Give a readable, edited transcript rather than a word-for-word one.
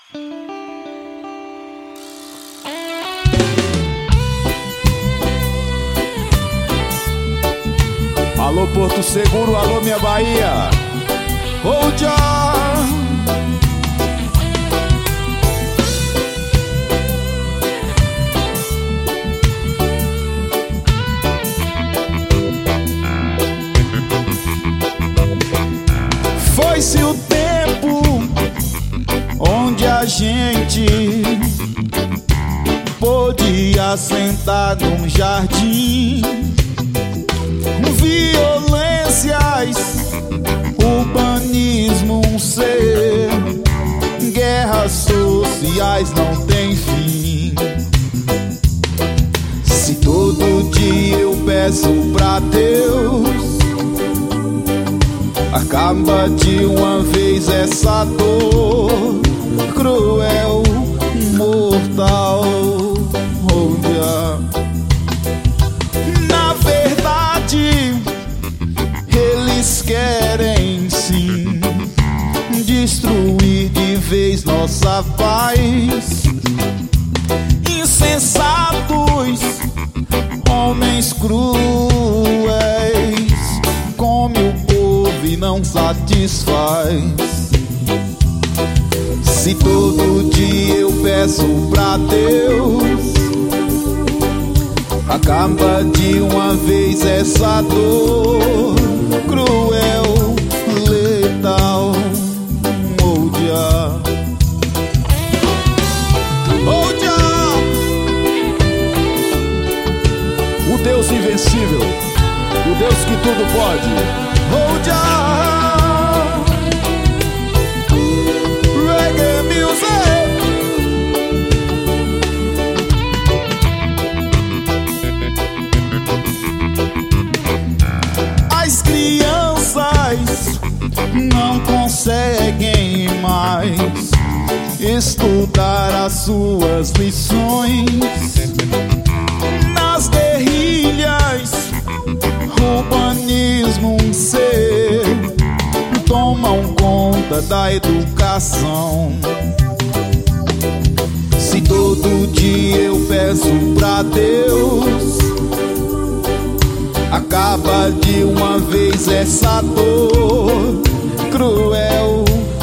Alô Porto Seguro, alô minha Bahia. Oh, John. Foi-se o tempo onde a gente podia sentar num jardim. Violências, urbanismo, um ser, guerras sociais não tem fim. Se todo dia eu peço pra Deus, acaba de uma vez essa dor cruel, mortal. Oh, yeah. Na verdade, eles querem sim destruir de vez nossa paz. Insensatos, homens cruéis, come o povo e não satisfaz. Se todo dia eu peço pra Deus, acaba de uma vez essa dor cruel, letal. Oh, yeah. Oh, yeah. O Deus invencível, o Deus que tudo pode. Oh, yeah. Reggae music. As crianças não conseguem mais estudar as suas lições. Nas guerrilhas, urbanismo, um ser, tomam conta da educação. Se todo dia eu peço pra Deus, acaba de uma vez essa dor cruel,